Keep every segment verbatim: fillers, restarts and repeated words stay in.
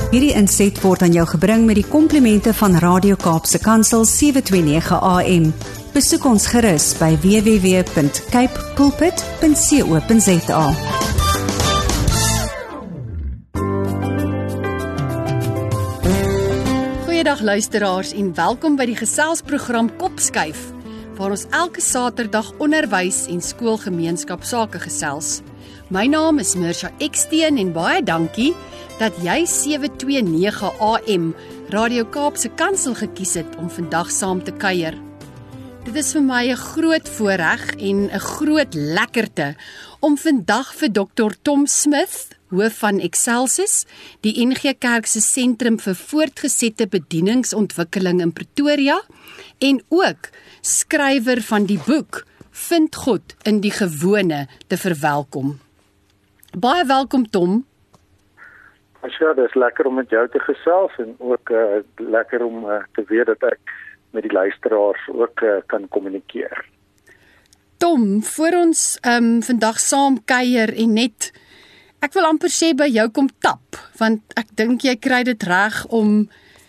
Hierdie inset word aan jou gebring met die komplimente van Radio Kaapse Kansel sewe twee nege A M. Besoek ons gerus by w w w punt cape pulpit punt co punt za. Goeiedag luisteraars en welkom by die geselsprogram Kopskuif, waar ons elke Saterdag onderwys en skoolgemeenskap sake gesels. My naam is Mirsha Eksteen en baie dankie dat jy sewe twee nege A M Radio Kaapse Kansel gekies het om vandag saam te kuier. Dit is vir my 'n groot voorreg en 'n groot lekkerte om vandag vir dokter Tom Smith, hoof van Excelsis, die N G Kerk se sentrum vir voortgesette bedieningsontwikkeling in Pretoria, en ook skrywer van die boek Vind God in die Gewone te verwelkom. Baie welkom, Tom. Ja, dit is lekker om met jou te gesels en ook uh, lekker om uh, te weet dat ek met die luisteraars ook uh, kan kommunikeer. Tom, voor ons um, vandag saam kuier en net, ek wil amper sê by jou kom tap, want ek dink jy kry dit reg om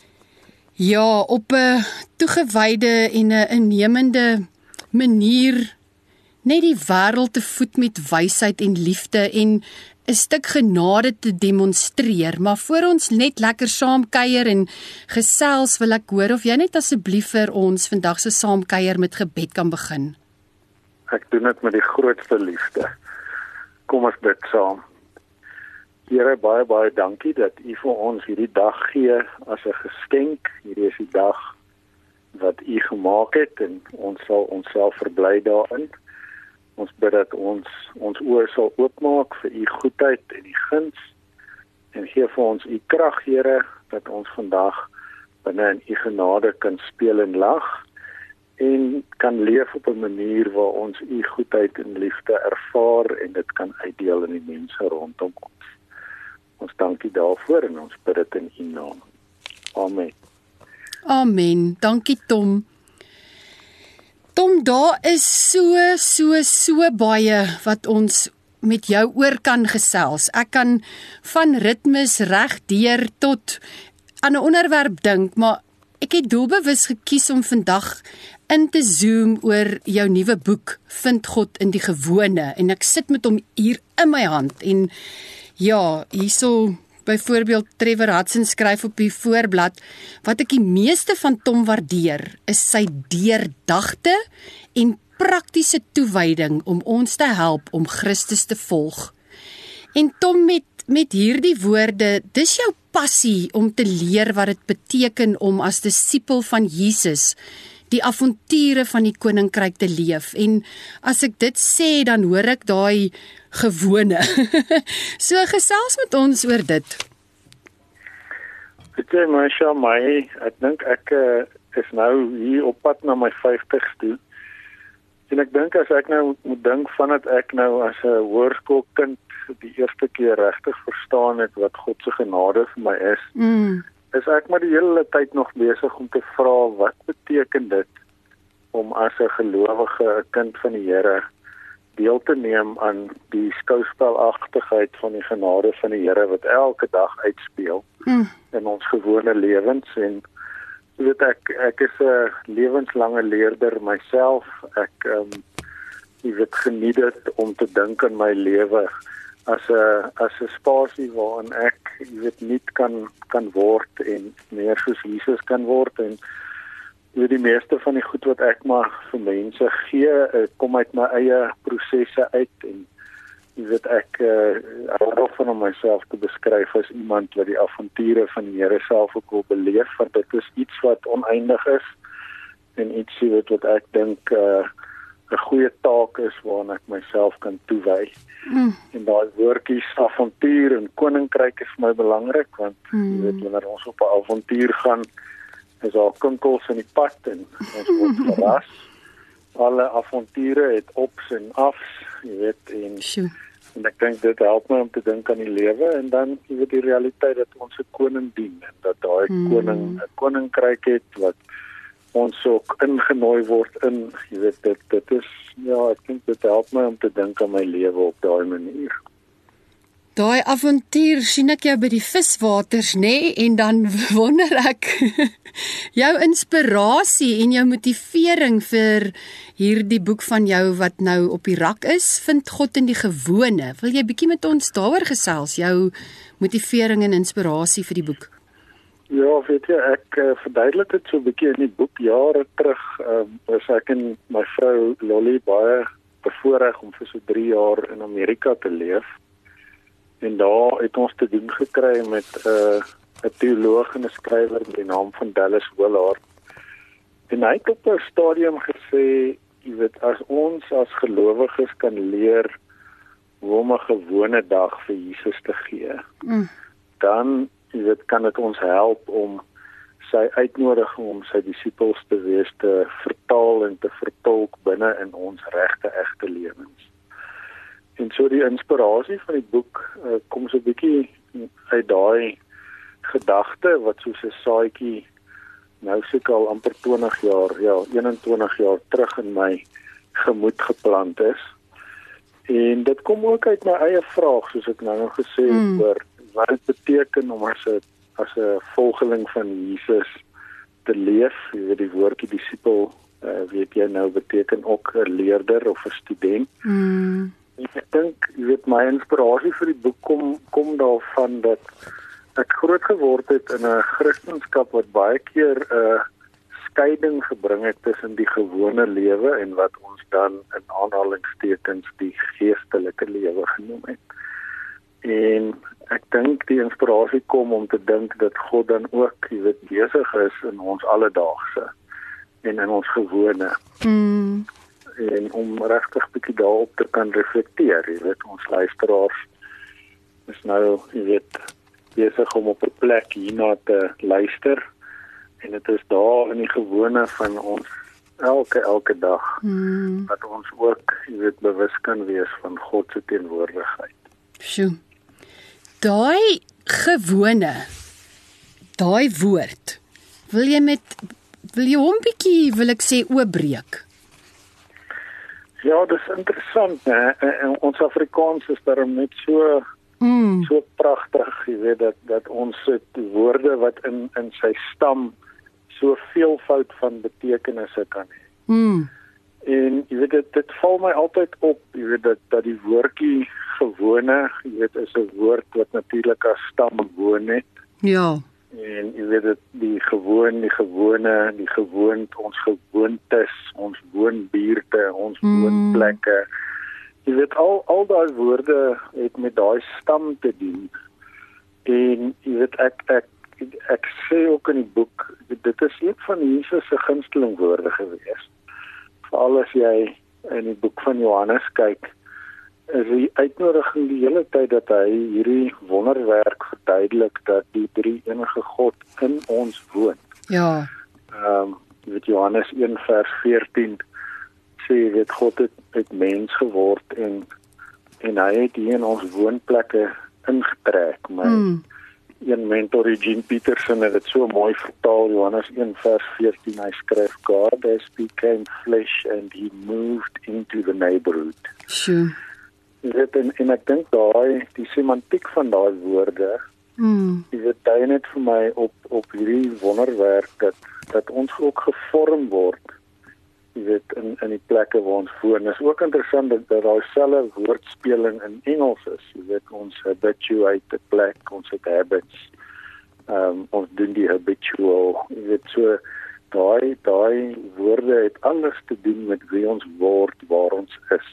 ja, op 'n toegewyde en 'n innemende manier net die wêreld te voed met wysheid en liefde en 'n stuk genade te demonstreer. Maar voor ons net lekker saam kuier en gesels, wil ek hoor of jy net asseblief vir ons vandag se saamkuier met gebed kan begin. Ek doen dit met die grootste liefde. Kom ons bid saam. Here, baie baie dankie dat U vir ons hierdie dag gee as 'n geskenk. Hierdie is die dag wat U gemaak het en ons sal onsself verbly daarin. Ons bid dat ons ons oë sal oopmaak vir U goedheid en U guns en gee vir ons U krag, Here, dat ons vandag binne in U genade kan speel en lag en kan leef op 'n manier waar ons U goedheid en liefde ervaar en dit kan uitdeel in die mense rondom ons. Ons dank U daarvoor en ons bid dit in U naam. Amen. Amen. Dankie, Tom. Tom, daar is so, so, so baie wat ons met jou oor kan gesels. Ek kan van ritmes reg deur tot aan 'n onderwerp dink, maar ek het doelbewus gekies om vandag in te zoom oor jou nuwe boek, Vind God in die Gewone, en ek sit met hom hier in my hand, en ja, hierso byvoorbeeld Trevor Hudson skryf op die voorblad, wat ek die meeste van Tom waardeer, is sy deurdagte en praktiese toewyding om ons te help om Christus te volg. En Tom, met, met hierdie woorde, dis jou passie om te leer wat dit beteken om as disipel van Jesus die avonture van die koninkryk te leef. En as ek dit sê, dan hoor ek daai gewone. So gesels met ons oor dit. Weet jy, Marsha, my, ek dink ek uh, is nou hier op pad na my vyftigste. En ek dink as ek nou moet dink vandat ek nou as 'n hoërskoolkind die eerste keer regtig verstaan het wat God se genade vir my is, mm. is ek maar die hele tyd nog besig om te vra, wat beteken dit om as 'n gelowige, 'n kind van die Here, deel te neem aan die skouspelagtigheid van die genade van die Here wat elke dag uitspeel mm. in ons gewone lewens. En jy weet, ek ek is 'n lewenslange leerder myself. Ek um, jy weet, geniet dit om te dink aan my lewe as 'n as 'n spasie waarin ek jy weet nuut kan kan word en meer soos Jesus kan word. En jy weet, die meeste van die goed wat ek maar vir mense gee, kom uit my eie prosesse uit, en jy weet, ek hou uh, van om myself te beskryf as iemand wat die avonture van die Here self ook wil beleef, want dit is iets wat oneindig is en iets jy weet wat ek dink 'n uh, 'n goeie taak is waaraan ek myself kan toewy. Mm. En daai woordjies avontuur en koninkryk is vir my belangrik, want mm. jy weet, wanneer ons op 'n avontuur gaan, is daar kinkels in die pad en ons word verras. Alle avonture het ups en afs, jy weet, en, en ek dink dit help my om te dink aan die lewe, en dan jy weet die realiteit dat ons 'n koning dien, en dat daai mm. koning 'n koninkryk het wat ons ook ingenooi word in, jy weet, dit, dit is, ja, ek dink dit help my om te dink aan my lewe op daai manier. Daai avontuur sien ek jou by die viswaters, nê, nee? En dan wonder ek jou inspirasie en jou motivering vir hierdie boek van jou wat nou op die rak is, vind God in die gewone. Wil jy bietjie met ons daaroor gesels, jou motivering en inspirasie vir die boek? Ja, weet jy, ek uh, verduidelik dit so 'n bietjie in die boek. Jare terug um, was ek en my vrou Lolly baie bevoorreg om vir so drie jaar in Amerika te leef. En daar het ons te doen gekry met 'n uh, 'n teoloog en 'n skrywer met die naam van Dallas Willard. En hy het op 'n stadium gesê, jy weet, as ons as gelowiges kan leer hoe om 'n gewone dag vir Jesus te gee, mm. dan jy weet, kan dit ons help om sy uitnodiging om sy disippels te wees te vertaal en te vertolk binne in ons regte, egte lewens. En so die inspirasie van die boek uh, kom so 'n bietjie uit daai gedagte wat soos 'n saadjie nou seker al amper twintig jaar, ja, eenentwintig jaar terug in my gemoed geplant is. En dit kom ook uit my eie vraag, soos ek nou nog gesê het, mm. oor wat dit beteken om as 'n as 'n volgeling van Jesus te leef. Jy weet, die woordjie disipel, uh, weet jy nou, beteken ook 'n leerder of 'n student. Mm. Ek dink, jy weet, my inspirasie vir die boek kom kom daarvan dat ek groot geword het in 'n Christendom wat baie keer 'n uh, skeiding gebring het tussen die gewone lewe en wat ons dan in aanhalingstekens die geestelike lewe genoem het. En ek dink die inspirasie kom om te dink dat God dan ook, jy weet, besig is in ons alledaagse en in ons gewone. Mm. En om regtig bietjie daarop te kan reflekteer, jy weet, ons luisteraars is nou, jy weet, besig om op 'n plek hierna te luister, en dit is daar in die gewone van ons elke elke dag, mm. dat ons ook, jy weet, bewus kan wees van God se teenwoordigheid. Sjoe. Daai gewone, daai woord, wil jy met, wil jy hom bietjie, wil ek sê, oopbreek? Ja, dis interessant, né? En ons Afrikaans is daarom net so mm. so pragtig, jy weet, dat dat ons het woorde wat in in sy stam so veelvoud van betekenisse kan hê. Mm. En jy weet, dit, dit val my altyd op, jy weet, dat dat die woordjie gewone, jy weet, is 'n woord wat natuurlik as stam woon het. Ja. En jy weet, dit die gewoon, die gewone, die gewoond, ons gewoontes, ons woonbuurte, ons mm. woonplekke. Jy weet, al al daai woorde het met daai stam te doen. En jy weet, ek ek ek sê ook in die boek, dit is een van Jesus se gunsteling woorde gewees. Veral as jy in die boek van Johannes kyk, is die uitnodiging die hele tyd dat hy hierdie wonderwerk verduidelik dat die drie enige God in ons woon. Ja. Ehm, um, jy weet, Johannes een vers veertien sê, jy weet, God het, het mens geword en en hy het hier in ons woonplekke ingetrek. My mm. een mentor, Eugene Peterson, het dit so mooi vertaal, Johannes een vers veertien, hy skryf, God has became flesh and he moved into the neighborhood. Sure. Jy weet, en, en ek dink daai, die semantiek van daai woorde, mm. jy weet, dui net vir my op, op hierdie wonderwerk, dat, dat ons ook gevorm word, jy weet, in, in die plekke waar ons woon. Is ook interessant dat, dat daai selfe woordspeling in Engels is, jy weet, ons habituate die plek, ons het habits, um, ons doen die habitual, jy weet, so, daai, daai woorde het alles te doen met wie ons word, waar ons is.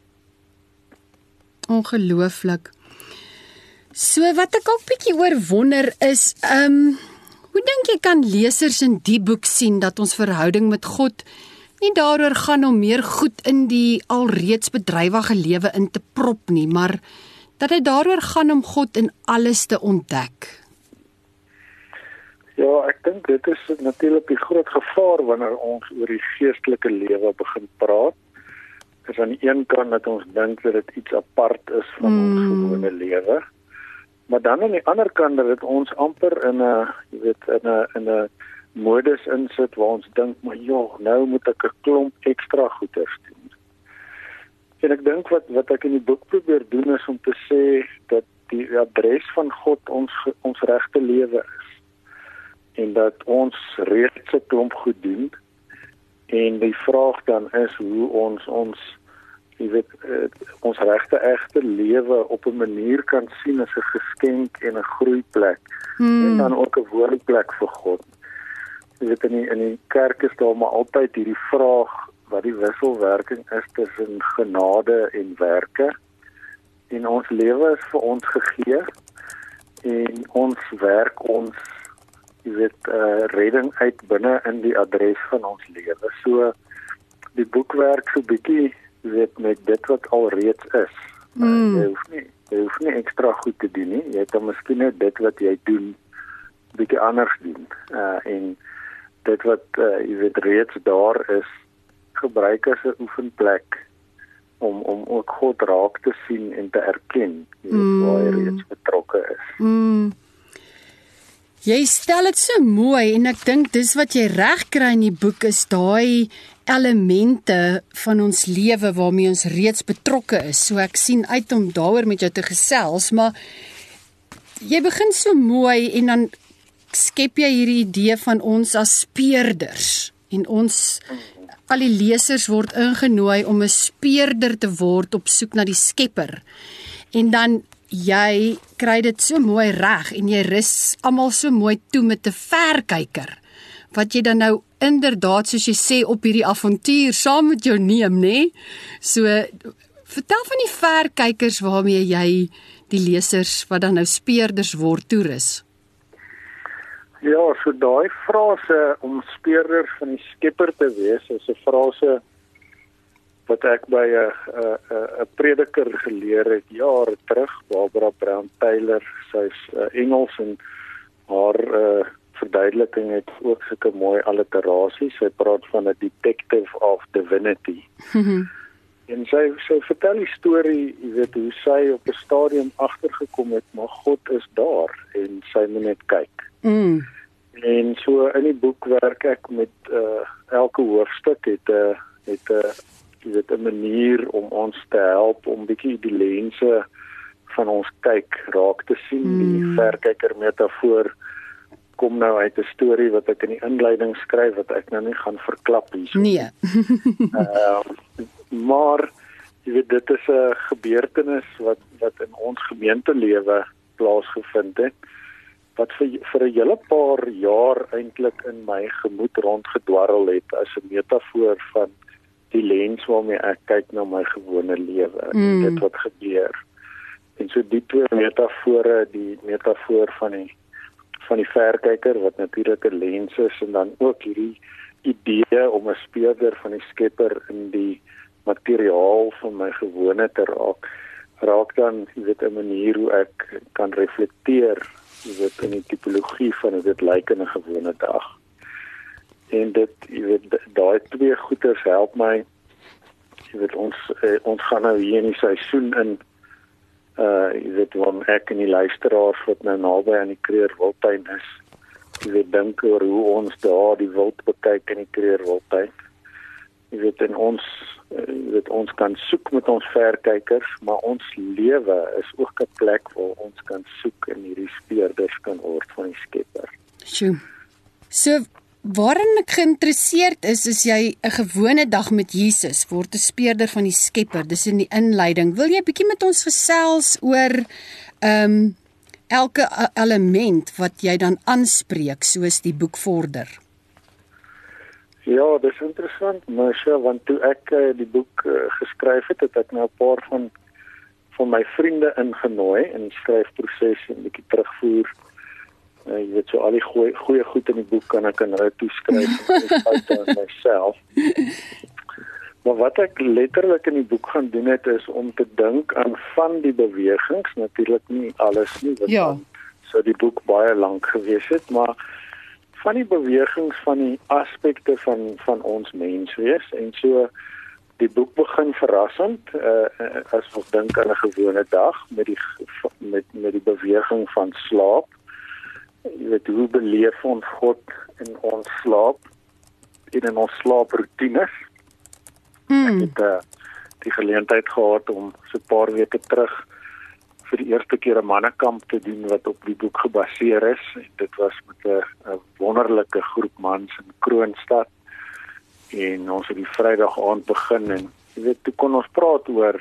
Ongelooflik. So wat ek ook bietjie oor wonder is, ehm, um, hoe dink jy kan lesers in die boek sien dat ons verhouding met God nie daaroor gaan om meer goed in die alreeds bedrywige lewe in te prop nie, maar dat dit daaroor gaan om God in alles te ontdek? Ja, ek dink dit is natuurlik die groot gevaar wanneer ons oor die geestelike lewe begin praat. Is aan die een kant dat ons dink dat dit iets apart is van mm. ons gewone lewe, maar dan aan die ander kant dat dit ons amper in 'n, jy weet, in 'n in 'n modus insit waar ons dink, maar ja, nou moet ek 'n klomp ekstra goeders doen. En ek dink wat wat ek in die boek probeer doen is om te sê dat die adres van God ons ons regte lewe is en dat ons reeds 'n klomp goed doen en die vraag dan is hoe ons ons jy weet uh, ons regte egte lewe op 'n manier kan sien as 'n geskenk en 'n groeiplek hmm. en dan ook 'n woonplek vir God. Jy weet in die, in die kerk is daar maar altyd hierdie vraag wat die wisselwerking is tussen genade en werke. En ons lewe is vir ons gegee en ons werk ons jy weet uh, redding uit binne in die adres van ons lewe. So die boek werk so bietjie jy weet met dit wat al reeds is. Mm. Uh, jy hoef nie jy hoef nie ekstra goed te doen nie. Jy kan miskien net dit wat jy doen bietjie anders doen. Uh, en dit wat uh, jy weet reeds daar is gebruik as 'n oefenplek om om ook God raak te sien en te erken mm. waar hy reeds betrokke is. Mm. Jy stel dit so mooi en ek dink dis wat jy reg kry in die boek is daai elemente van ons lewe waarmee ons reeds betrokke is. So ek sien uit om daaroor met jou te gesels, maar jy begin so mooi en dan skep jy hierdie idee van ons as speurders en ons al die lesers word ingenooi om 'n speurder te word op soek na die Skepper. En dan jy kry dit so mooi reg en jy rus almal so mooi toe met 'n verkyker wat jy dan nou inderdaad soos jy sê op hierdie avontuur saam met jou neem, nê? So vertel van die verkykers waarmee jy die lesers wat dan nou speurders word toerus. Ja, so daai frase om speurder van die Skepper te wees is 'n frase wat ek by 'n 'n 'n prediker geleer het jare terug, Barbara Brown Taylor. Sy's uh, Engels en haar uh, verduideliking het ook sulke mooi alliterasies. Sy praat van 'n detective of divinity. Mm-hmm. En sy sy vertel die storie, jy weet hoe sy op 'n stadium agtergekom het, maar God is daar en sy moet net kyk. Mm. En so in die boek werk ek met uh, elke hoofstuk het 'n uh, het 'n uh, jy weet 'n manier om ons te help om bietjie die lense van ons kyk raak te sien. Mm. Die verkyker metafoor kom nou uit 'n storie wat ek in die inleiding skryf wat ek nou nie gaan verklap hierso. Nee. uh, maar jy weet dit is 'n gebeurtenis wat wat in ons gemeentelewe plaasgevind het wat vir vir 'n hele paar jaar eintlik in my gemoed rondgedwarrel het as 'n metafoor van die lens waarmee ek kyk na my gewone lewe mm. en dit wat gebeur. En so die twee metafore, die metafoor van die van die verkyker wat natuurlik 'n lens is en dan ook hierdie idee om 'n speurder van die Skepper in die materiaal van my gewone te raak, raak dan jy weet 'n manier hoe ek kan reflekteer jy weet in die tipologie van hoe dit lyk in 'n gewone dag. En dit jy weet daai twee goeders help my jy weet ons eh, ons gaan nou hier in die seisoen in uh jy weet wanneer ek en die luisteraars wat nou naby aan die Kruger Wildtuin is jy weet dink oor hoe ons daar die wild bekyk in die Kruger Wildtuin. Jy weet en ons jy weet ons kan soek met ons verkykers, maar ons lewe is ook 'n plek waar ons kan soek en hierdie speurders kan word van die Skepper. Sjoe. So waarin ek geïnteresseerd is, is jy 'n gewone dag met Jesus word 'n speurder van die Skepper. Dis in die inleiding. Wil jy bietjie met ons gesels oor ehm um, elke element wat jy dan aanspreek soos die boek vorder? Ja, dis interessant, Masha, want toe ek uh, die boek uh, geskryf het, het ek nou 'n paar van van my vriende ingenooi in die skryfproses en 'n bietjie terugvoer. Uh, jy weet so al die goeie, goeie goed in die boek kan ek aan hulle toeskryf en myself. Maar wat ek letterlik in die boek gaan doen het is om te dink aan van die bewegings, natuurlik nie alles nie, want ja. dan sou die boek baie lank gewees het, maar van die bewegings van die aspekte van van ons menswees en so die boek begin verrassend uh, as ons dink aan 'n gewone dag met die met met die beweging van slaap. Jy weet hoe beleef ons God in ons slaap en in ons slaaproetines. Hmm. Ek het uh, die geleentheid gehad om so 'n paar weke terug vir die eerste keer 'n mannekamp te doen wat op die boek gebaseer is. En dit was met 'n 'n wonderlike groep mans in Kroonstad. En ons het die Vrydag aand begin en jy weet, toe kon ons praat oor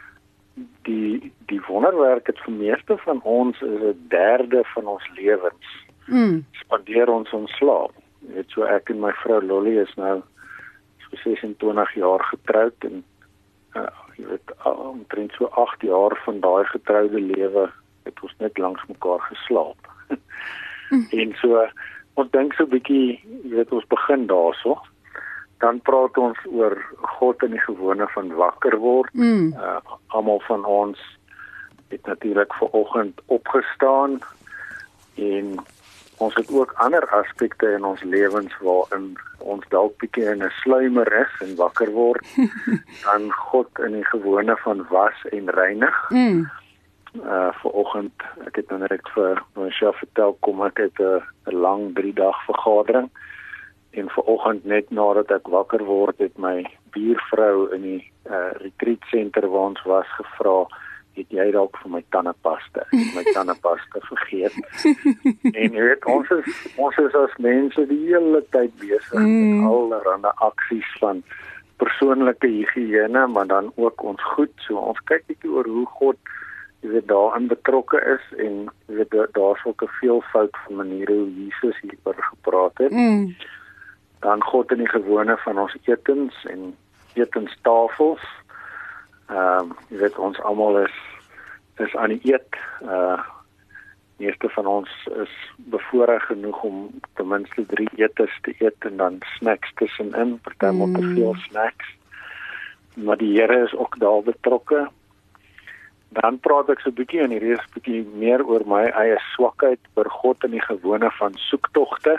die die wonderwerk het vir meeste van ons is 'n derde van ons lewens. Mm. Spandeer ons ons slaap. Jy weet, so ek en my vrou Lolly is nou so sesentwintig jaar getroud en uh, jy weet, omtrent so agt jaar van daai getroude lewe het ons net langs mekaar geslaap. mm. En so, ons dink so 'n bietjie, jy weet, ons begin daarso. Dan praat ons oor God en die gewone van wakker word. Mm. Uh, almal van ons het natuurlik vanoggend opgestaan en ons het ook ander aspekte in ons lewens waarin ons dalk bietjie in 'n sluimer is en wakker word. Dan God in die gewone van was en reinig. Mm. Uh vanoggend, ek het nou net vir myself vertel, kom ek uit 'n 'n lang drie dag vergadering. En vanoggend net nadat ek wakker word, het my buurvrou in die uh, retreat center waar ons was gevra, het jy dalk vir my tandepasta? Ek het my tandepasta vergeet. En jy weet, ons is ons is as mense die hele tyd besig mm. met allerlei aksies van persoonlike higiëne, maar dan ook ons goed. So ons kyk bietjie oor hoe God jy weet daarin betrokke is en jy weet daar's ook 'n veelvoud van maniere hoe Jesus hieroor gepraat het. Mm. Dan God in die gewone van ons etens en etenstafels. Ehm um, jy weet ons almal is is aan die eet. Uh meeste van ons is bevoorreg genoeg om ten minste drie etes te eet en dan snacks tussenin, partymal mm. te veel snacks. Maar die Here is ook daar betrokke. Dan praat ek so 'n bietjie en hierdie is 'n bietjie meer oor my eie swakheid vir God in die gewone van soektogte.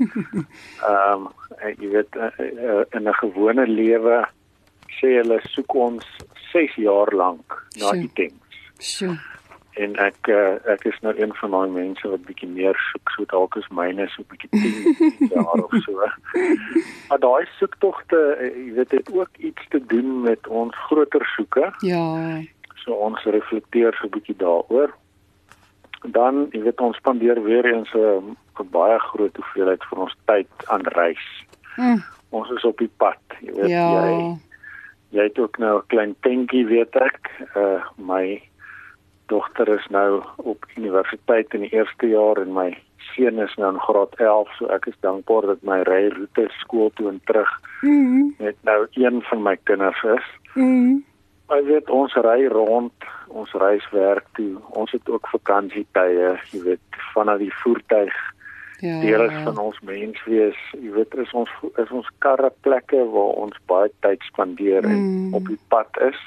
Ehm um, jy weet in 'n gewone lewe sê hulle soek ons ses jaar lank na Sure. items. Sure. En ek uh, ek is nou een van daai mense wat bietjie meer soek, so dalk is myne so bietjie tien jaar of so. Maar daai soektogte, jy weet, het ook iets te doen met ons groter soeke. Ja. So ons reflekteer so 'n bietjie daaroor. Dan, jy weet, ons spandeer weer eens 'n baie groot hoeveelheid van ons tyd aan reis. Mm. Ons is op die pad, jy weet, Ja. jy jy het ook nou 'n klein tentjie, weet ek. Uh my dogter is nou op universiteit in die eerste jaar en my seun is nou in graad elf, so ek is dankbaar dat my ryroete skool toe en terug Mm. net nou een van my kinders is. Mm. Jy weet, ons ry rond, ons reis werk toe, ons het ook vakansietye, jy weet, vanaf die voertuig, Ja. deel is van ons menswees, jy weet, is ons is ons karre plekke waar ons baie tyd spandeer en Mm. op die pad is.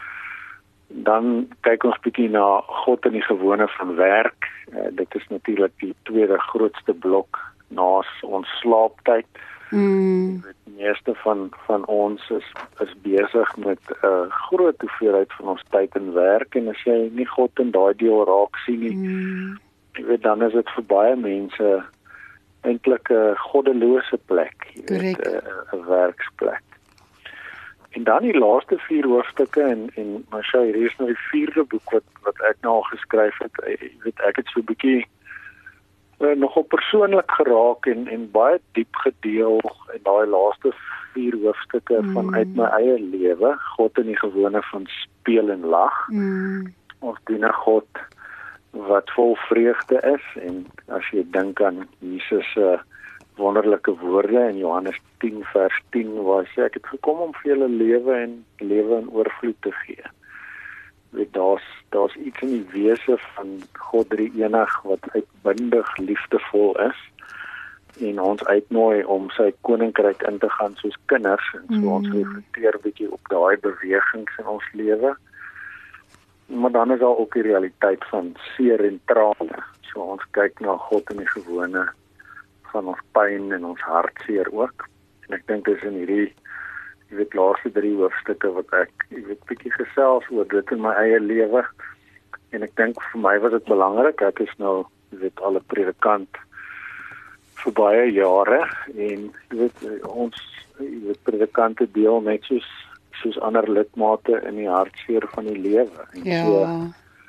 Dan kyk ons bietjie na God in die gewone van werk. Uh, dit is natuurlik die tweede grootste blok na ons slaaptyd. Mm. Die meeste van van ons is is besig met 'n uh, groot hoeveelheid van ons tyd en werk en as jy nie God in daai deel raak sien nie, Mm. jy weet, dan is dit vir baie mense eintlik 'n goddelose plek, jy weet, 'n 'n werksplek. En dan die laaste vier hoofstukke en en maar sê hier is nou die vierde boek wat wat ek nou al geskryf het. Jy weet, ek het so 'n bietjie Uh, nogal persoonlik geraak en en baie diep gedeel in daai laaste vier hoofstukke mm. vanuit my eie lewe, God in die gewone van speel en lag. Mm. Ons dien 'n God wat vol vreugde is en as jy dink aan Jesus se uh, wonderlike woorde in Johannes tien vers tien waar hy sê ek het gekom om vir julle lewe en lewe in oorvloed te gee. Weet, daar's daar's iets in die wese van God drie enig wat uitbundig liefdevol is en ons uitnooi om sy koninkryk in te gaan soos kinders en so mm. ons reflekteer 'n bietjie op daai bewegings in ons lewe. Maar dan is daar ook die realiteit van seer en trane. So ons kyk na God in die gewone van ons pyn en ons hartseer ook. En ek dink dis in hierdie jy weet laaste drie hoofstukke wat ek jy weet bietjie gesels oor dit in my eie lewe en ek dink vir my was dit belangrik. Ek is nou jy weet al 'n predikant vir baie jare en jy weet ons jy weet predikante deel net soos soos ander lidmate in die hartseer van die lewe en Ja. so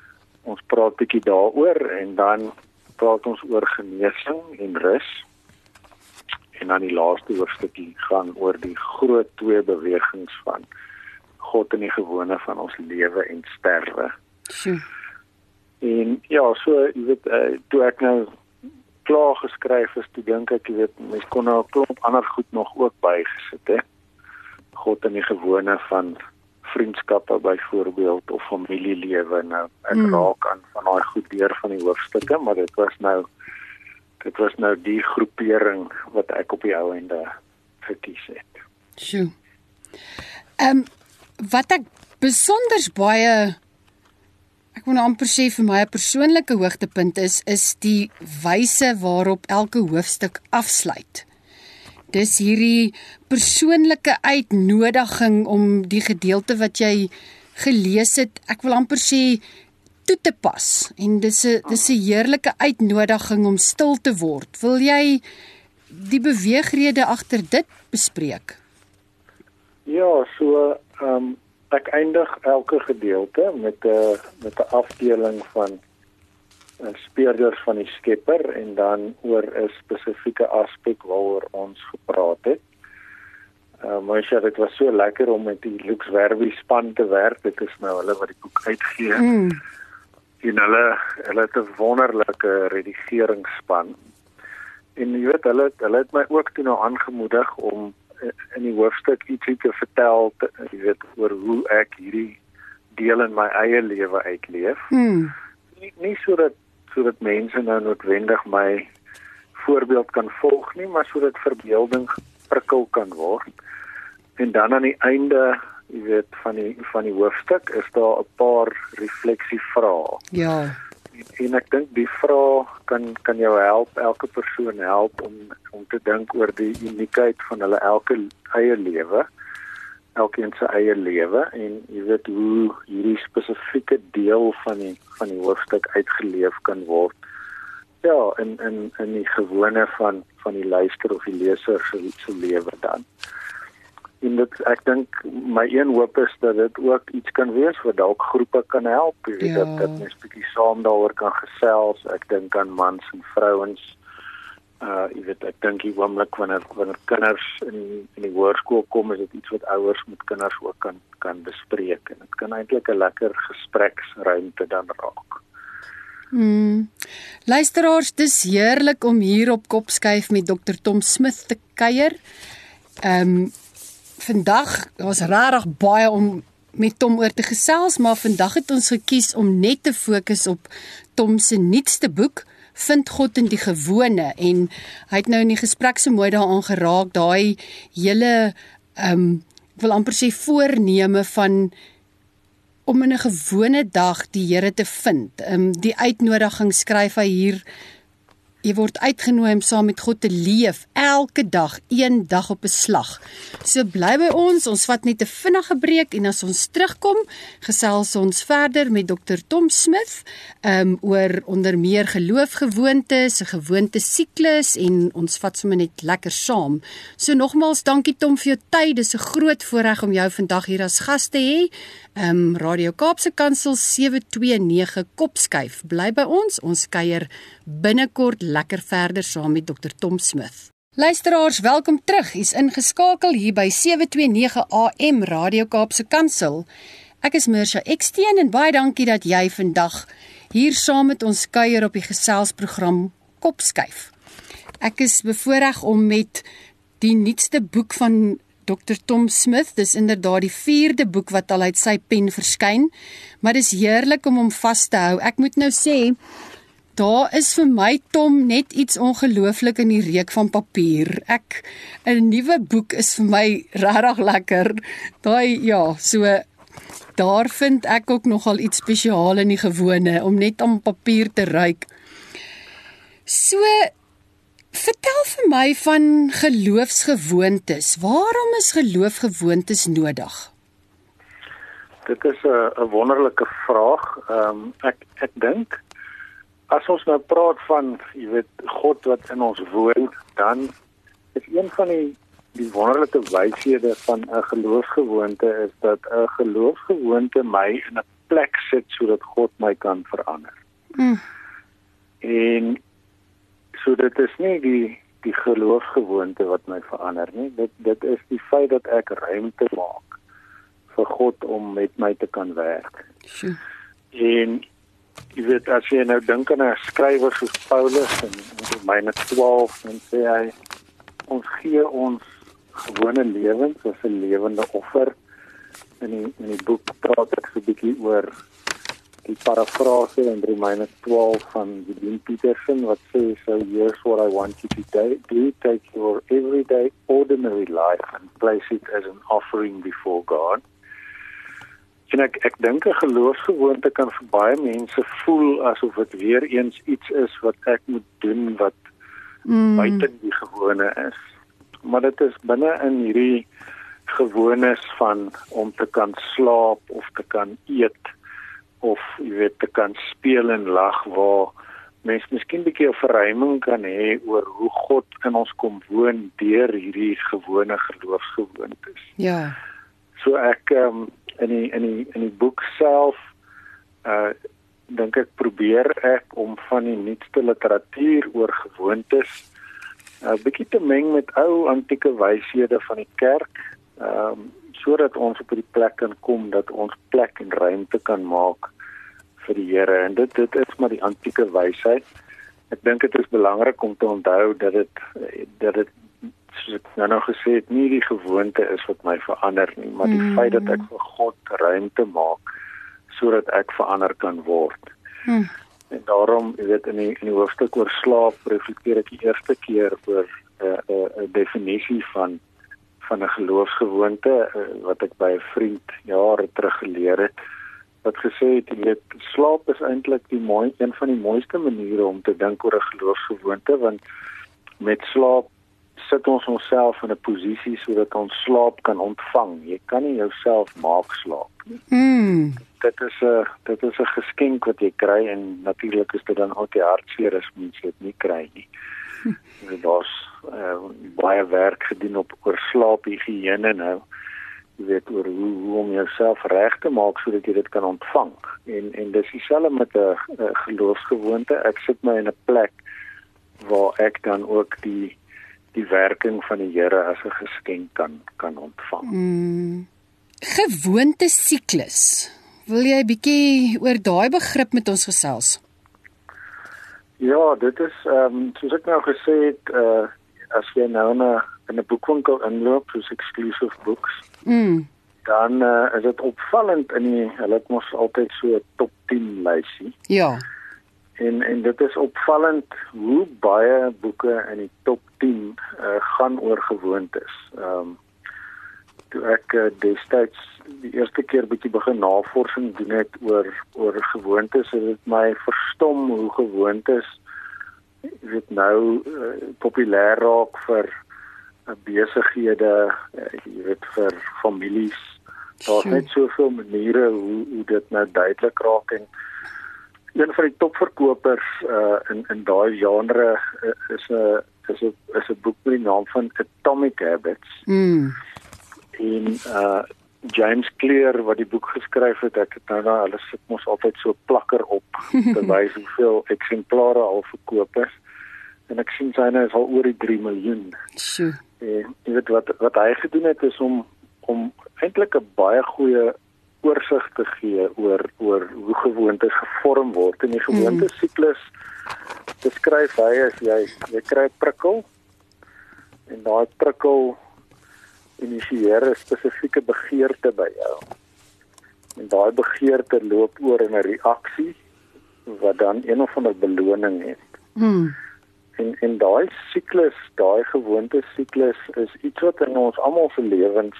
ons praat bietjie daaroor en dan praat ons oor genesing en rus. En dan die laaste hoofstukkie gaan oor die groot twee bewegings van God in die gewone van ons lewe en sterwe. Sjoe. En ja, so, jy weet, uh, toe ek nou klaar geskryf is, toe dink ek, jy weet, mens kon nou 'n klomp ander goed nog ook bygesit, hè. God in die gewone van vriendskappe byvoorbeeld, of familielewe, nou, ek mm. raak aan van daai goed deur van die hoofstukke, maar dit was nou, dit was nou die groepering wat ek op die ou ende gekies het. Sjoe. Ehm, um, wat ek besonders baie Ek wil amper sê vir my 'n persoonlike hoogtepunt is, is die wyse waarop elke hoofstuk afsluit. Dis hierdie persoonlike uitnodiging om die gedeelte wat jy gelees het, ek wil amper sê, toe te pas. En dis 'n dis 'n heerlike uitnodiging om stil te word. Wil jy die beweegrede agter dit bespreek? Ja, so, ehm, um, ek eindig elke gedeelte met 'n met 'n afdeling van uh, speurders van die Skepper en dan oor 'n spesifieke aspek waaroor ons gepraat het. Uh, maar ja, dit was so lekker om met die Lux Verbi span te werk. Dit is nou hulle wat die boek uitgee. Mm. En hulle hulle het 'n wonderlike redigeringsspan. En jy weet, hulle hulle het my ook toe nou aangemoedig om in die hoofstuk ietsie te vertel, te, jy weet, oor hoe ek hierdie deel in my eie lewe uitleef. Hmm. Nie, nie sodat sodat mense nou noodwendig my voorbeeld kan volg nie, maar sodat verbeelding geprikkel kan word. En dan aan die einde, jy weet, van die van die hoofstuk is daar 'n paar refleksievrae. Ja. En ek dink die vraag kan kan jou help, elke persoon help om om te dink oor die uniekheid van hulle elke eie lewe, elkeen se eie lewe en jy weet hoe hierdie spesifieke deel van die van die hoofstuk uitgeleef kan word. Ja, in in in die gewone van van die luister of die leser se se lewe dan. En dit, ek dink my een hoop is dat dit ook iets kan wees wat dalk groepe kan help, jy weet, ja. dat, dat mens bietjie saam daaroor kan gesels. Ek dink aan mans en vrouens. Uh, jy weet, ek dink die oomblik wanneer wanneer kinders in in die hoërskool kom, is dit iets wat ouers met kinders ook kan kan bespreek en dit kan eintlik 'n lekker gespreksruimte dan raak. Hmm. Luisteraars, dis heerlik om hier op Kopskuif met dokter Tom Smith te kuier. Ehm um, Vandag was regtig baie om met Tom oor te gesels, maar vandag het ons gekies om net te fokus op Tom se nuutste boek, Vind God in die Gewone, en hy het nou in die gesprek so mooi daaraan geraak, daai hele, um, ek wil amper sê voorneme van om in 'n gewone dag die Here te vind. Um, die uitnodiging skryf hy hier, jy word uitgenooi om saam met God te leef, elke dag, een dag op 'n slag. So bly by ons, ons vat net 'n vinnige breek en as ons terugkom, gesels ons verder met dokter Tom Smith um, oor onder meer geloofgewoontes, 'n gewoonte siklus en ons vat sommer net lekker saam. So nogmaals, dankie Tom vir jou tyd, dis 'n groot voorreg om jou vandag hier as gas te hê. Um, Radio Kaapse Kansel sewe twee nege Kopskuif. Bly by ons, ons kuier binnekort lekker verder saam met dokter Tom Smith. Luisteraars, welkom terug. U's ingeskakel hier by sewe twee nege A M Radio Kaapse Kansel. Ek is Mirsha Eksteen en baie dankie dat jy vandag hier saam met ons kuier op die geselsprogram Kopskuif. Ek is bevoorreg om met die nuutste boek van dokter Tom Smith, dis inderdaad die vierde boek wat al uit sy pen verskyn, maar dis heerlik om hom vas te hou. Ek moet nou sê, daar is vir my, Tom, net iets ongelooflik in die reuk van papier. Ek, 'n nuwe boek is vir my regtig lekker. Daai, ja, so, daar vind ek ook nogal iets spesiaal in die gewone, om net aan papier te ruik. So, vertel vir my van geloofsgewoontes. Waarom is geloofsgewoontes nodig? Dit is 'n 'n wonderlike vraag. Um, ek ek dink as ons nou praat van, jy weet, God wat in ons woon, dan is een van die die wonderlike wyshede van 'n geloofsgewoonte is dat 'n geloofsgewoonte my in 'n plek sit sodat God my kan verander. Mm. En so dit is nie die die geloofsgewoonte wat my verander nie. Dit dit is die feit dat ek ruimte maak vir God om met my te kan werk. Sure. En jy weet, as jy nou dink aan 'n skrywer soos Paulus in Romeine twaalf, dan sê hy, ons gee ons gewone lewens as 'n lewende offer. In die, in die boek praat ek so 'n bietjie oor die parafrase in Romeine twaalf van Eugene Peterson wat sê, so here's what I want you to do, take your everyday, ordinary life and place it as an offering before God. En ek ek dink 'n geloofsgewoonte kan vir baie mense voel asof dit weer eens iets is wat ek moet doen wat mm. buite die gewone is. Maar dit is binne in hierdie gewones van om te kan slaap of te kan eet of jy weet te kan speel en lag waar mens miskien 'n bietjie 'n verruiming kan hê oor hoe God in ons kom woon deur hierdie gewone geloofsgewoontes. Ja. So ek um, in die in die in die boek self uh dink ek probeer ek om van die nuutste literatuur oor gewoontes 'n uh, bietjie te meng met ou antieke wyshede van die kerk, um sodat ons op die plek kan kom dat ons plek en ruimte kan maak vir die Here. En dit dit is maar die antieke wysheid. Ek dink dit is belangrik om te onthou dat dit dat dit soos ek nou nou gesê het, nie die gewoonte is wat my verander nie, maar die mm. feit dat ek vir God ruimte maak sodat ek verander kan word. Mm. En daarom, jy weet, in die, in die hoofstuk oor slaap reflekteer ek die eerste keer oor 'n uh, uh, uh, definisie van van 'n geloofsgewoonte uh, wat ek by 'n vriend jare terug geleer het, wat gesê het, jy weet, slaap is eintlik die mooi een van die mooiste maniere om te dink oor 'n geloofsgewoonte, want met slaap sit ons onsself in 'n posisie sodat ons slaap kan ontvang. Jy kan nie jouself maak slaap nie. Mm. Dit is 'n dit is 'n geskenk wat jy kry en natuurlik is dit dan ook die hartseer as mens dit nie kry nie. Hm. Daar's uh, baie werk gedoen op oor slaaphigiëne nou. Jy weet oor hoe, hoe om jouself reg te maak sodat jy dit kan ontvang. En en dis dieselfde met 'n geloofsgewoonte. Ek sit my in 'n plek waar ek dan ook die die werking van die Here as 'n geskenk kan kan ontvang. Mm. Gewoonte siklus. Wil jy 'n bietjie oor daai begrip met ons gesels? Ja, dit is ehm um, soos ek nou gesê het, uh, as jy nou in 'n in 'n boekwinkel inloop, soos Exclusive Books, mm. dan uh, is dit opvallend in die, hulle het mos altyd so 'n top tien lysie. Ja. En en dit is opvallend hoe baie boeke in die top tien uh, gaan oor gewoontes. Ehm um, toe ek uh, destyds die eerste keer bietjie begin navorsing doen het oor oor gewoontes, het dit my verstom hoe gewoontes jy weet nou uh, populêr raak vir uh, besighede, uh, jy weet vir families. Daar's net soveel maniere hoe hoe dit nou duidelik raak en een van die topverkopers uh, in in daai genre uh, is 'n is 'n is 'n boek met die naam van Atomic Habits. Mm. En uh, James Clear wat die boek geskryf het, ek het nou nou hulle sit mos altyd so plakker op te wys hoeveel eksemplare al verkoop is. En ek sien syne is al oor die drie miljoen. Sjoe. En jy weet wat wat hy gedoen het is om om eintlik 'n baie goeie oorsig te gee oor oor hoe gewoontes gevorm word. En die gewoontesiklus beskryf hy as jy jy kry 'n prikkel en daai prikkel initieer 'n spesifieke begeerte by jou. En daai begeerte loop oor in 'n reaksie wat dan een of ander beloning het. Mm. En en daai siklus, daai gewoontesiklus is iets wat in ons almal se lewens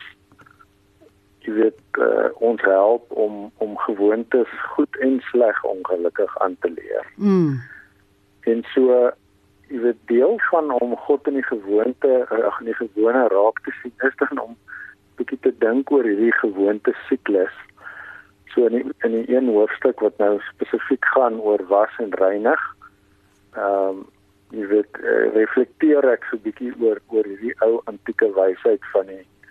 jy weet uh, ons help om om gewoontes goed en sleg ongelukkig aan te leer. Mm. En so jy weet deel van om God in die gewoonte ag in die gewone raak te sien is dan om bietjie te dink oor hierdie gewoonte siklus. So in die, in die een hoofstuk wat nou spesifiek gaan oor was en reinig. Ehm um, jy weet uh, reflekteer ek so bietjie oor oor hierdie ou antieke wysheid van die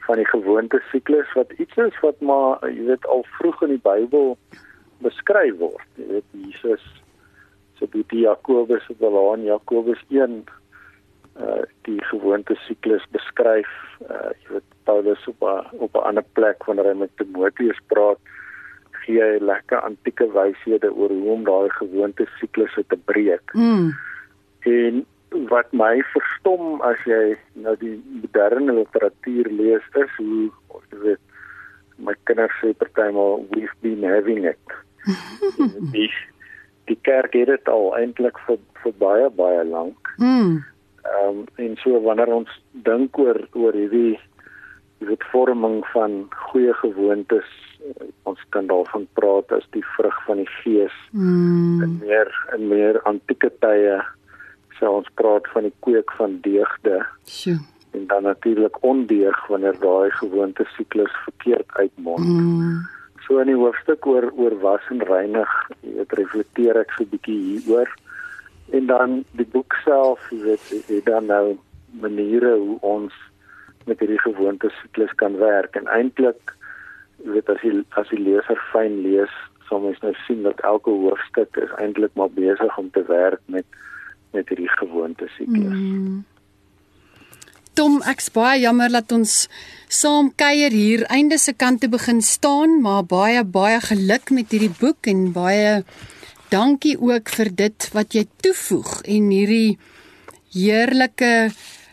van die gewoonte siklus wat iets is wat maar jy weet al vroeg in die Bybel beskryf word. Jy weet Jesus se boetie Jakobus het wel aan Jakobus een uh, die gewoonte siklus beskryf. Uh, jy weet Paulus op 'n op 'n ander plek wanneer hy met Timoteus praat, gee hy lekker antieke wyshede oor hoe om daai gewoonte siklusse te breek. Mm. En wat my verstom as jy nou die moderne literatuur lees is hoe, jy weet, my kinders sê partymal, we've been having it. die, die kerk het dit al eintlik vir, vir baie, baie lank. Mm. Um, en so wanneer ons dink oor, oor hierdie, jy weet, vorming van goeie gewoontes, ons kan daarvan praat as die vrug van die gees, Mm. in meer, in meer antieke tye, so ons praat van die kweek van deugde, Sjoe. en dan natuurlik ondeug wanneer daai gewoonte siklus verkeerd uitmond. Mm. So in die hoofstuk oor oor was en reinig, jy weet, reflekteer ek so 'n bietjie hieroor. En dan die boek self, jy weet, het dan nou maniere hoe ons met hierdie gewoonte siklus kan werk. En eintlik, jy weet, as die as die leser fyn lees, sal mens nou sien dat elke hoofstuk is eintlik maar besig om te werk met met hierdie gewoonte siklus. Mm. Tom, ek's baie jammer dat ons saam kuier hier einde se kant te begin staan, maar baie baie geluk met hierdie boek en baie dankie ook vir dit wat jy toevoeg en hierdie heerlike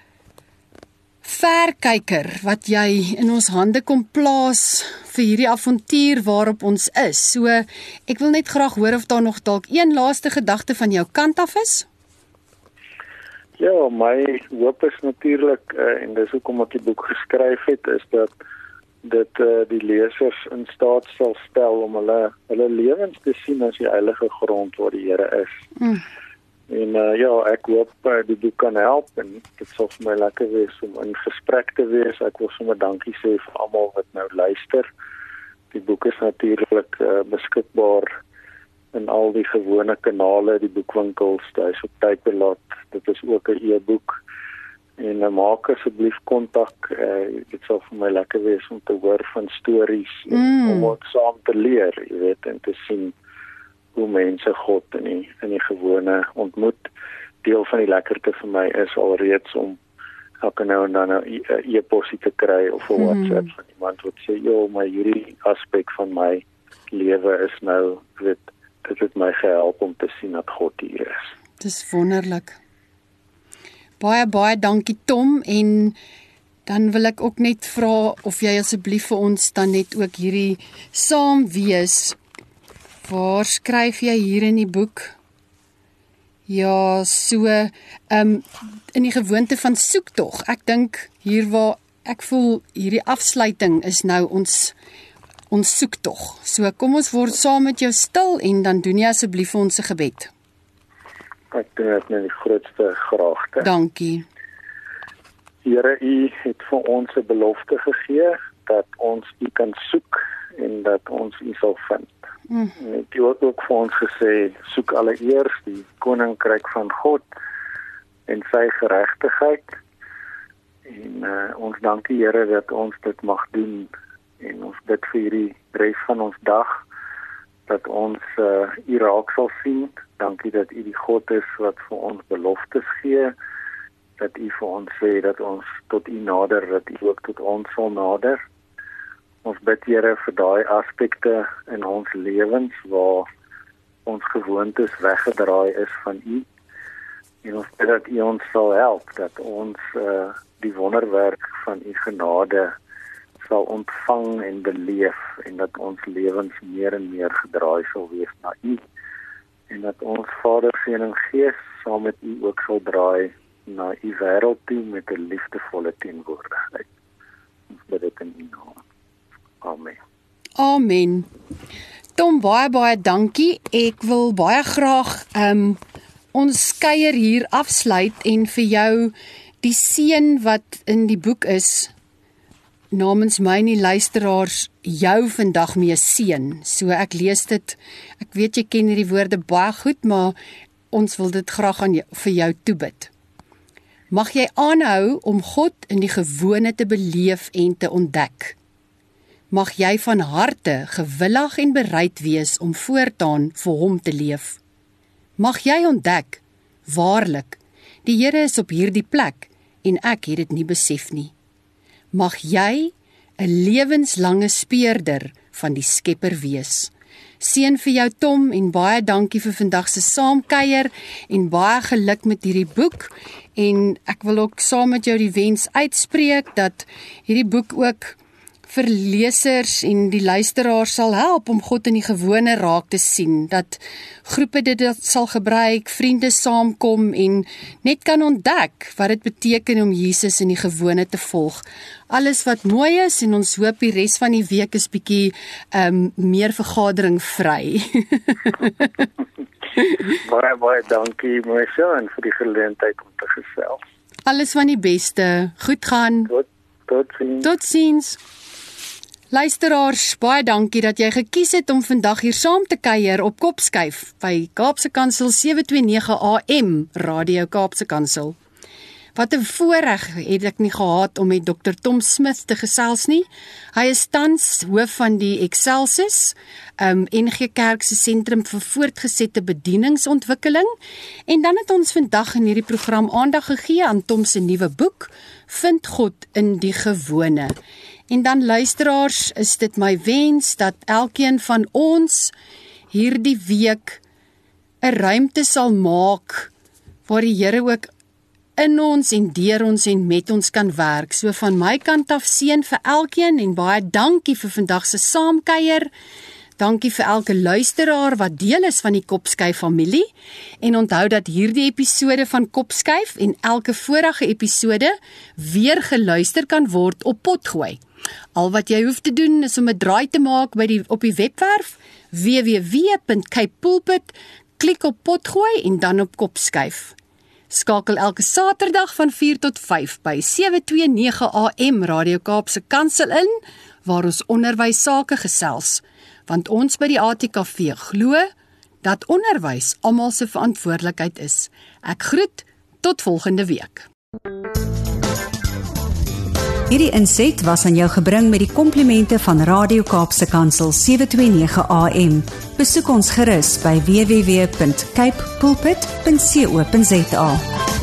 verkyker wat jy in ons hande kom plaas vir hierdie avontuur waarop ons is. So ek wil net graag hoor of daar nog dalk een laaste gedagte van jou kant af is. Ja, my hoop is natuurlik, uh, en dis hoekom ek die boek geskryf het, is dat dit uh, die lesers in staat sal stel om hulle hulle lewens te sien as die heilige grond waar die Here is. Mm. En uh, ja, ek hoop uh, die boek kan help en dit sal vir my lekker wees om in gesprek te wees. Ek wil sommer dankie sê vir almal wat nou luister. Die boek is natuurlik uh, beskikbaar in al die gewone kanale, die boekwinkels, daar is op Typelaat, dit is ook 'n e-boek. En uh, maak asseblief kontak, uh, dit sal vir my lekker wees om te hoor van stories, Mm. en om ook saam te leer, jy weet, en te sien hoe mense God in die, in die gewone ontmoet. Deel van die lekkerte vir my is alreeds om elke nou en dan 'n e-posie te kry of 'n WhatsApp van iemand wat sê, "Jo, maar hierdie aspek van my lewe is nou, weet, dit het my gehelp om te sien dat God hier is." Dis wonderlik. Baie baie dankie Tom, en dan wil ek ook net vra of jy asseblief vir ons dan net ook hierdie saam wees. Waar skryf jy hier in die boek? Ja, so ehm um, in die gewoonte van soektog. Ek dink hier waar ek voel hierdie afsluiting is nou ons ons soektog. So kom ons word saam met jou stil en dan doen jy asseblief vir ons 'n gebed. Ek doen dit met die grootste graagte. Dankie. Here, U het vir ons 'n belofte gegee dat ons U kan soek en dat ons U sal vind. Mm. En U het ook vir ons gesê, soek alleeers die koninkryk van God en sy geregtigheid. En uh, ons dankie Here dat ons dit mag doen en ons bid vir hierdie res van ons dag dat ons uh, U raak sal sien. Dankie dat U die God is wat vir ons beloftes gee, dat U vir ons sê dat ons tot U nader, dat U ook tot ons sal nader. Ons bid Here vir daai aspekte in ons lewens waar ons gewoontes weggedraai is van U. En ons bid dat U ons sal help, dat ons uh, die wonderwerk van U genade sal ontvang en beleef en dat ons lewens meer en meer gedraai sal wees na U. En dat ons Vader, Seun en Gees saam met U ook sal draai na U wêreld toe met 'n liefdevolle teenwoordigheid. Ons bid dit in U naam. Amen. Amen. Tom, baie baie dankie. Ek wil baie graag um, ons kuier hier afsluit en vir jou die seën wat in die boek is, namens my en die luisteraars, jou vandag mee seën. So ek lees dit, ek weet jy ken hierdie woorde baie goed, maar ons wil dit graag aan jou, vir jou toebid. Mag jy aanhou om God in die gewone te beleef en te ontdek. Mag jy van harte gewillig en bereid wees om voortaan vir hom te leef. Mag jy ontdek, waarlik, die Here is op hierdie plek en ek het dit nie besef nie. Mag jy 'n lewenslange speurder van die Skepper wees. Seën vir jou Tom en baie dankie vir vandag se saamkuier en baie geluk met hierdie boek en ek wil ook saam met jou die wens uitspreek dat hierdie boek ook vir lesers en die luisteraars sal help om God in die gewone raak te sien, dat groepe dit sal gebruik, vriende saamkom en net kan ontdek wat dit beteken om Jesus in die gewone te volg. Alles wat mooi is en ons hoop die res van die week is bietjie um, meer vergadering vry. baie, baie dankie Marcia en vir die geleentheid om te gesels. Alles van die beste, goed gaan. Tot, tot ziens. Tot ziens. Luisteraars, baie dankie dat jy gekies het om vandag hier saam te kuier op Kopskuif by Kaapse Kansel sewe twee nege A M, Radio Kaapse Kansel. Wat 'n voorreg het ek nie gehad om met dokter Tom Smith te gesels nie. Hy is tans hoof van die Excelsis, um, N G Kerk se sentrum vir voortgesette bedieningsontwikkeling. En dan het ons vandag in hierdie program aandag gegee aan Tom se nuwe boek, Vind God in die gewone. En dan luisteraars, is dit my wens dat elkeen van ons hierdie week 'n ruimte sal maak waar die Here ook in ons en deur ons en met ons kan werk. So van my kant af seën vir elkeen en baie dankie vir vandag se saamkuier. Dankie vir elke luisteraar wat deel is van die Kopskuif familie. En onthou dat hierdie episode van Kopskuif en elke vorige episode weer geluister kan word op Potgooi. Al wat jy hoef te doen is om 'n draai te maak by die op die webwerf w w w punt cape pulpit, klik op Potgooi en dan op Kopskuif. Skakel elke Saterdag van vier tot vyf by sewe twee nege A M Radio Kaapse Kansel in, waar ons onderwys sake gesels, want ons by die A T K V glo dat onderwys almal se verantwoordelikheid is. Ek groet tot volgende week. Hierdie inset was aan jou gebring met die komplimente van Radio Kaapse Kansel sewe twee nege A M. Besoek ons gerus by w w w punt cape pulpit punt co punt za.